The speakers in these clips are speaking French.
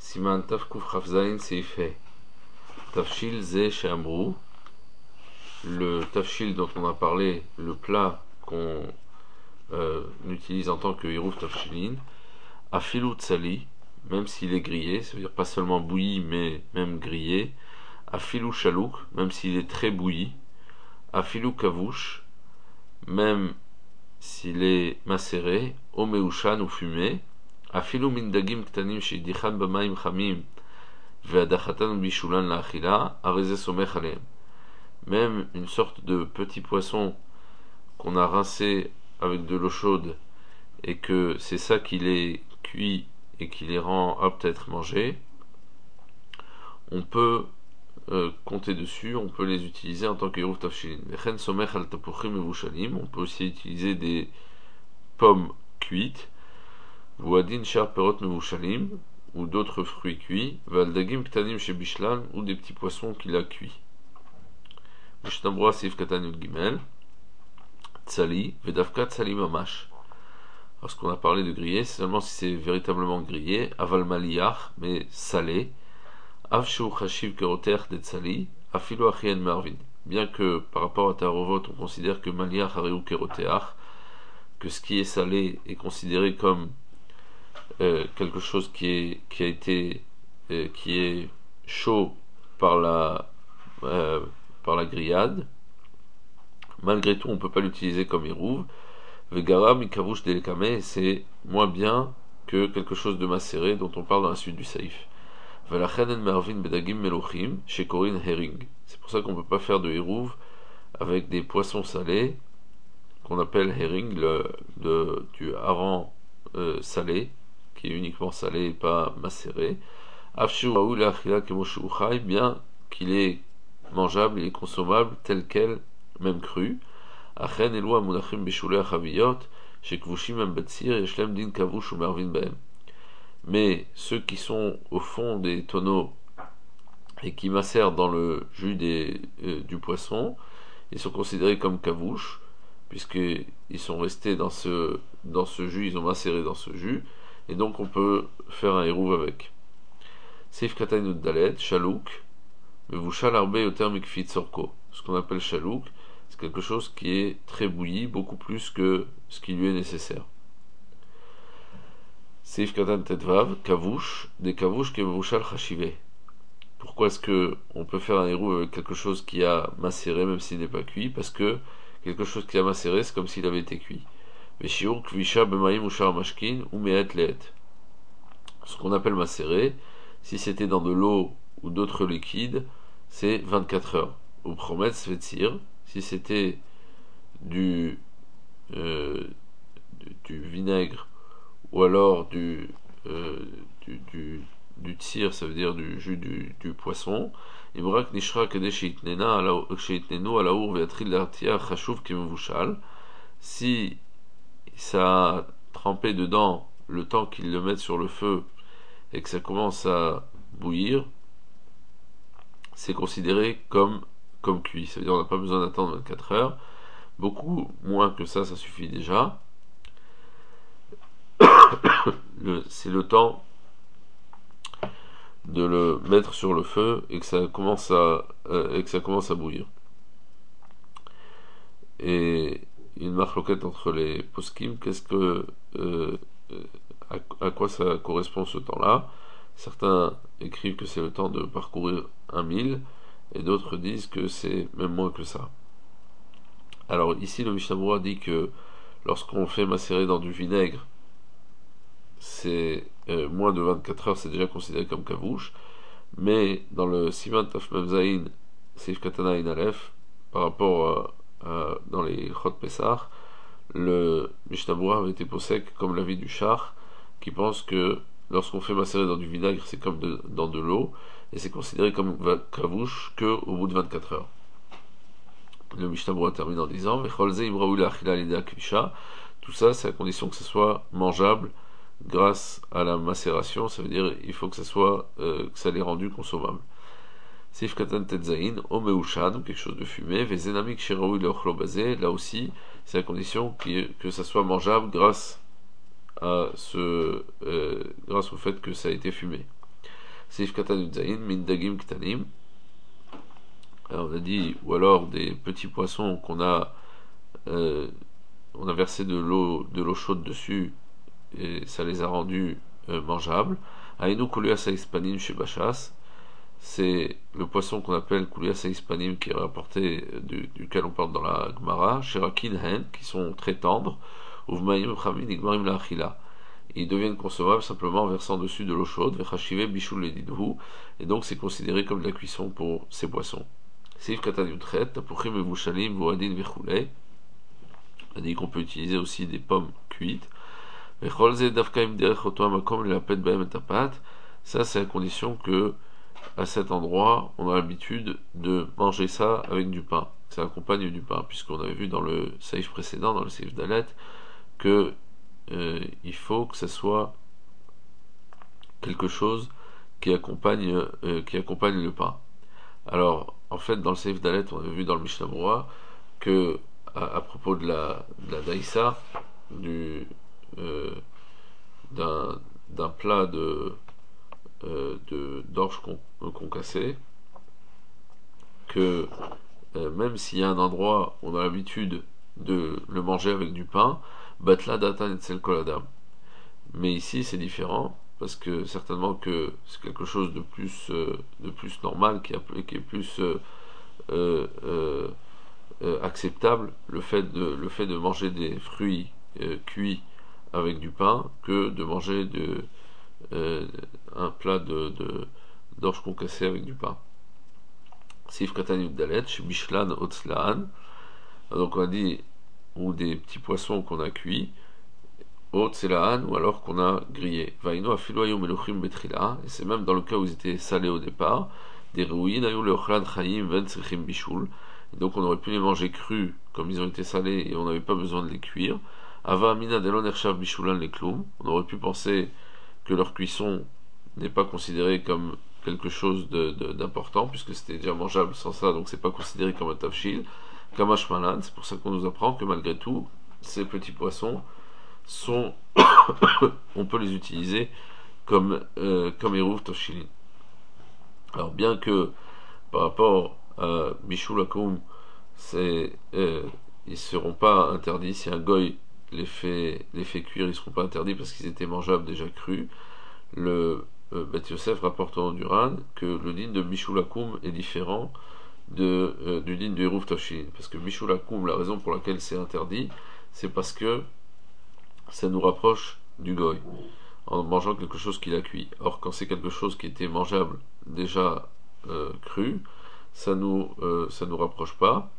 Siman Taf Kuf Rafzain Seif He. Tafshil Ze Sheamrou. Le tafshil dont on a parlé, le plat qu'on utilise en tant que hirouf tafshilin, Afilou Tsali, même s'il est grillé, ça veut dire pas seulement bouilli mais même grillé, Afilou Chalouk, même s'il est très bouilli, Afilou Kavouch, même s'il est macéré, Omeushan ou fumé, Afilou Mindagim Ktanim Shidichan Bamaim Chamim, Ve'adachatan Bishulan La'achila, Areze Somech Aleem. Même une sorte de petit poisson qu'on a rincé avec de l'eau chaude et que c'est ça qui les cuit et qui les rend aptes à être mangés, on peut compter dessus, on peut les utiliser en tant que hirouf tafshilin. On peut aussi utiliser des pommes cuites, vuadin shar perot mevushalim, ou d'autres fruits cuits, valdagim ktanim shebishlan, ou des petits poissons qu'il a cuits. Mishnah Sif Katan Yud Gimel, Tsali, Vedavka Tsali Mamash. Lorsqu'on a parlé de griller, c'est seulement si c'est véritablement grillé, Aval Maliyach, mais salé, Avshu Chashiv Keroter de Tsali, Afilu Achien Marvin. Bien que par rapport à Tarovot, on considère que Maliyach Hareu Keroteach, que ce qui est salé est considéré comme quelque chose qui est chaud par la grillade. Malgré tout, on ne peut pas l'utiliser comme hirouv. Vegara mikavouch delekame, c'est moins bien que quelque chose de macéré dont on parle dans la suite du saïf. Velachanen mervin bedagim melochim shekorin herring. C'est pour ça qu'on ne peut pas faire de hirouv avec des poissons salés qu'on appelle herring, du hareng salé, qui est uniquement salé et pas macéré. Afshu raoul achila kemoshu uchai, bien qu'il est mangeable, il est consommable tel quel, même cru. Achen elu amunachim bishulei achaviyot shekvushim em betzir yeshlem din kavush umervin behem. Mais ceux qui sont au fond des tonneaux et qui macèrent dans le jus du poisson, ils sont considérés comme kavouch, puisqu'ils sont restés dans ce jus, ils ont macéré dans ce jus, et donc on peut faire un hirouv avec. Seif Katan Dalet, Chalouk, Mevushal Arbe Yoter Mikfit Sorko. Ce qu'on appelle Chalouk, c'est quelque chose qui est très bouilli, beaucoup plus que ce qui lui est nécessaire. Seif Katan Tetvav, Kavouch, des Kavouch qui Mevushal Chashive. Pourquoi est-ce que on peut faire un hirouv avec quelque chose qui a macéré, même s'il n'est pas cuit? Parce que quelque chose qui a macéré, c'est comme s'il avait été cuit. Veshiur Kvisha Bemaim Ushar Mashkin, ou Mehet Lehet. Ce qu'on appelle macéré, si c'était dans de l'eau ou d'autres liquides, c'est 24 heures. Ou promet svetzir, si c'était du vinaigre ou alors du tsir, ça veut dire du jus du poisson. Imrak nishra kadeshitnena alaour veatril l'artia chashuv kemevushal. Si ça a trempé dedans le temps qu'ils le mettent sur le feu et que ça commence à bouillir, c'est considéré comme cuit. Ça veut dire qu'on n'a pas besoin d'attendre 24 heures. Beaucoup moins que ça suffit déjà. C'est le temps de le mettre sur le feu et que ça commence à bouillir. Et une marloquette entre les poskim, à quoi ça correspond ce temps-là? Certains écrivent que c'est le temps de parcourir 1 mille, et d'autres disent que c'est même moins que ça. Alors ici le Mishnah Berurah dit que lorsqu'on fait macérer dans du vinaigre, c'est moins de 24 heures, c'est déjà considéré comme kavouch, mais dans le Siman Taf Mem Zayin Seif Katana In Aleph, par rapport dans les Chot Pessah, le Mishnah Berurah avait été possèque comme l'avis du Char, qui pense que lorsqu'on fait macérer dans du vinaigre, c'est comme dans de l'eau, et c'est considéré comme kavouch qu'au bout de 24 heures. Le Mishnah Berurah termine en disant tout ça, c'est à condition que ce soit mangeable grâce à la macération, ça veut dire il faut que ça l'ait rendu consommable. Sif Katan Tetzain, Omeushan, quelque chose de fumé, Vezenamik Sheraoui Leochlo Bazé, là aussi, c'est à condition que ça soit mangeable grâce au fait que ça a été fumé. Seif Katan Udzaïn, Min Dagim Ktanim. On a dit, ou alors des petits poissons on a versé de l'eau chaude dessus et ça les a rendus mangeables. Aïnou Koulias Hispanim chez Bachas, c'est le poisson qu'on appelle Koulias Hispanim qui est rapporté, duquel on porte dans la Gemara, Sherakin Hen, qui sont très tendres, Uvmaim Chamin Igmarim la Achila. Ils deviennent consommables simplement en versant dessus de l'eau chaude, Vechachive Bishul Ledidhu, et donc c'est considéré comme de la cuisson pour ces poissons. Seif Katan Yutchet, Tapuchim Evushalim, Voadin Vechulei. On a dit qu'on peut utiliser aussi des pommes cuites. Ça, c'est à condition que, à cet endroit, on a l'habitude de manger ça avec du pain. Ça accompagne du pain, puisqu'on avait vu dans le saïf précédent, dans le saïf d'Alet, que il faut que ça soit quelque chose qui accompagne le pain. Alors, en fait, dans le saïf d'Alet, on avait vu dans le Mishnah Berurah que à propos de la daïsa, d'un plat d'orge concassée, que même s'il y a un endroit où on a l'habitude de le manger avec du pain, batla datan et tsel koladam. Mais ici c'est différent, parce que certainement que c'est quelque chose de plus normal, qui est plus acceptable, le fait de manger des fruits cuits avec du pain, que de manger un plat d'orge concassée avec du pain. Sif katan yuddalet, chez Bishlan otzlaan, donc on a dit, ou des petits poissons qu'on a cuits, otzlaan, ou alors qu'on a grillé. Vaino afiloyou meluchim betrila, et c'est même dans le cas où ils étaient salés au départ, des rouïn ayou leochlan chayim ven tzrichim bishul, donc on aurait pu les manger crus, comme ils ont été salés, et on n'avait pas besoin de les cuire. Ava amina delon ershav bishulan les kloum, on aurait pu penser que leur cuisson n'est pas considérée comme quelque chose d'important, puisque c'était déjà mangeable sans ça, donc c'est pas considéré comme un tafshil. Kamash malan, c'est pour ça qu'on nous apprend que malgré tout, ces petits poissons sont, on peut les utiliser comme eruv tafshilin. Alors bien que par rapport à bishul akoum, ils ne seront pas interdits si un goy les fait cuire, ils ne seront pas interdits parce qu'ils étaient mangeables déjà crus. Le Beth Yosef rapporte au Duran que le din de Bishulakum est différent du din de Eruv Tafshilin. Parce que Bishulakum, la raison pour laquelle c'est interdit, c'est parce que ça nous rapproche du goy en mangeant quelque chose qu'il a cuit. Or, quand c'est quelque chose qui était mangeable déjà cru, ça nous rapproche pas.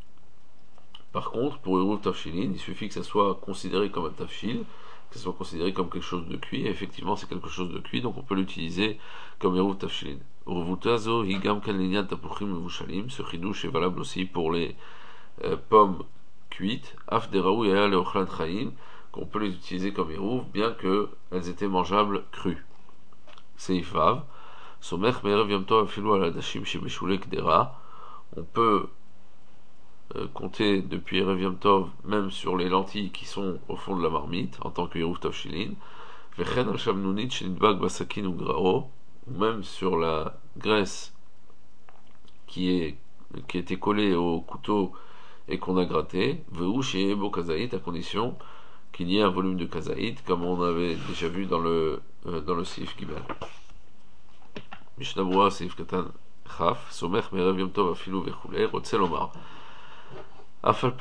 Par contre, pour Eruv Tafshilin, il suffit que ça soit considéré comme un tafshil, que ça soit considéré comme quelque chose de cuit, et effectivement c'est quelque chose de cuit, donc on peut l'utiliser comme Eruv Tafshilin. Urvutazo higam kalinian tapuchim evushalim, ce chidouche est valable aussi pour les pommes cuites, af deraou et al ochlan chaim, qu'on peut les utiliser comme Eruv, bien qu'elles étaient mangeables crues. Seif vav, somech me'erev yom tov afilu al adashim shebeshule kdera, on peut compter depuis Erev Yom Tov, même sur les lentilles qui sont au fond de la marmite, en tant que Eruv Tafshilin, Vechen al Shamnunit Shenidbag Basakin ou Grao, ou même sur la graisse qui était collée au couteau et qu'on a gratté, Veuch et Ebo Kazaït, à condition qu'il y ait un volume de Kazaït, comme on avait déjà vu dans le Seif Gibel. Mishnah Berurah Seif Katan Chaf, Somech Me'erev Yom Tov Afilu Vechulei, Rotzel Omar. Ça veut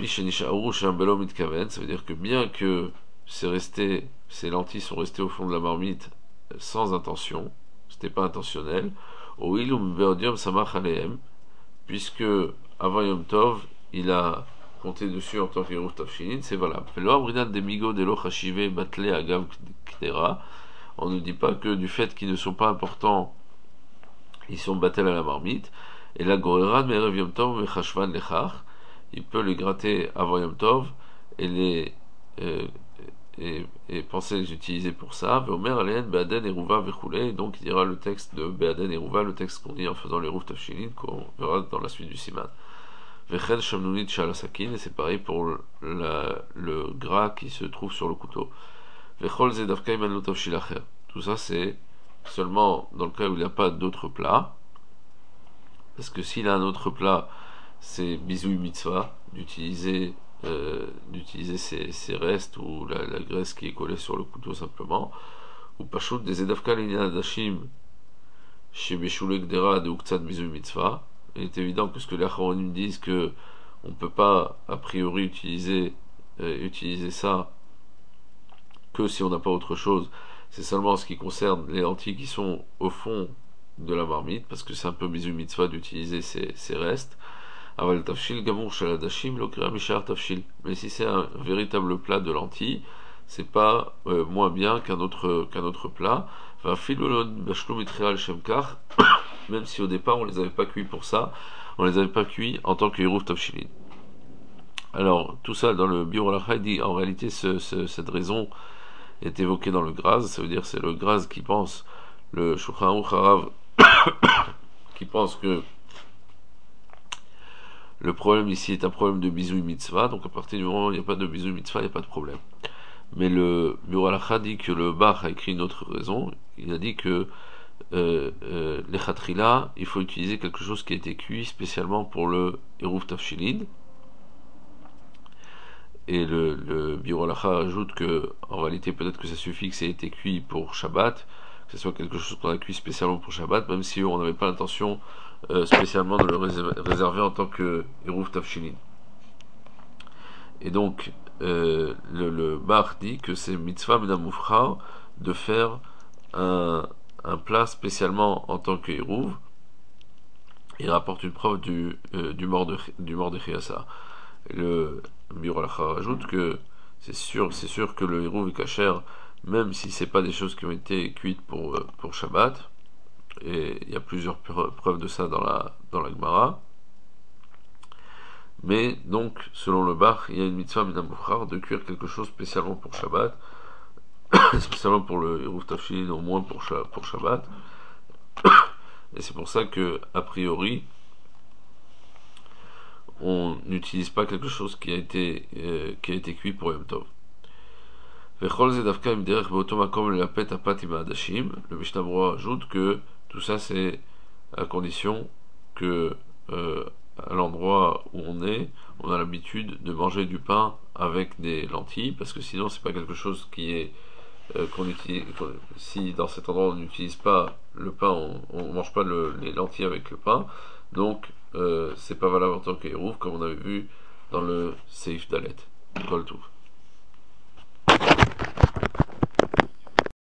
dire que bien que ces lentilles sont restées au fond de la marmite sans intention, c'était pas intentionnel, puisque avant Yom Tov, il a compté dessus en tant qu'Eruv Tafshilin, c'est valable. On ne dit pas que du fait qu'ils ne sont pas importants, ils sont battel à la marmite, et la Goreran Me'erev Yom Tov Mechashvan Lechach, il peut les gratter avant Yom Tov et penser les utiliser pour ça. Veomer Alen Be'aden Eruva Vechulei, donc il dira le texte de Be'aden Eruva, le texte qu'on dit en faisant les Eruv Tafshilin, qu'on verra dans la suite du Siman. Vechen Shamnunit Shalasakin, et c'est pareil pour le gras qui se trouve sur le couteau. Vechol Zedavka Iman Lo Tafshil Acher. Tout ça c'est seulement dans le cas où il n'y a pas d'autre plat, parce que s'il a un autre plat, c'est bisouille mitzvah d'utiliser ces restes ou la graisse qui est collée sur le couteau simplement, ou pachout des edavka dashim chez Beshulek Dera de Uktzat bisouille mitzvah. Il est évident que ce que les Acharonim disent que on peut pas a priori utiliser ça que si on n'a pas autre chose, c'est seulement en ce qui concerne les lentilles qui sont au fond de la marmite, parce que c'est un peu bisou mitzvah d'utiliser ces restes. Aval tafshil gamour shaladashim lokra mishar tafshil. Mais si c'est un véritable plat de lentilles, c'est pas moins bien qu'un autre plat. Enfin, filolon bashlo mitreal shemkar, même si au départ on les avait pas cuits pour ça, on les avait pas cuits en tant que hirouf tafshilin. Alors, tout ça dans le Biur al-Achai dit en réalité cette raison est évoquée dans le Graz, ça veut dire c'est le Graz qui pense, le Shulchan Aruch Harav qui pense que le problème ici est un problème de bisouille mitzvah, donc à partir du moment où il n'y a pas de bisouille mitzvah, il n'y a pas de problème. Mais le Biur al-Achai dit que le Bach a écrit une autre raison, il a dit que les chatrila, il faut utiliser quelque chose qui a été cuit spécialement pour le Eruv Tafshilin. Et le Biur al-Achai ajoute que, en réalité, peut-être que ça suffit que ça ait été cuit pour Shabbat, que ce soit quelque chose qu'on a cuit spécialement pour Shabbat, même si on n'avait pas l'intention spécialement de le réserver en tant que Eruv Tafshilin. Et donc, le Bar dit que c'est mitzvah minamufra de faire un plat spécialement en tant que Eruv. Il rapporte une preuve du Mordechai Asa. Le Biur al-Achai ajoute que c'est sûr que le Eruv est kasher, même si c'est pas des choses qui ont été cuites pour Shabbat. Et il y a plusieurs preuves de ça dans la Gemara. Mais donc, selon le Bach, il y a une mitzvah minamufrar de cuire quelque chose spécialement pour Shabbat, spécialement pour le Eruv Tafshilin, au moins pour Shabbat. Et c'est pour ça que, a priori, on n'utilise pas quelque chose qui a été cuit pour Yom Tov. Le Mishnah Berurah ajoute que tout ça c'est à condition que à l'endroit où on a l'habitude de manger du pain avec des lentilles, parce que sinon c'est pas quelque chose qui est qu'on utilise. Si dans cet endroit on n'utilise pas le pain, on mange pas les lentilles avec le pain, donc c'est pas valable en tant qu'Eruv, comme on avait vu dans le Seif Dalet. Kol Touv.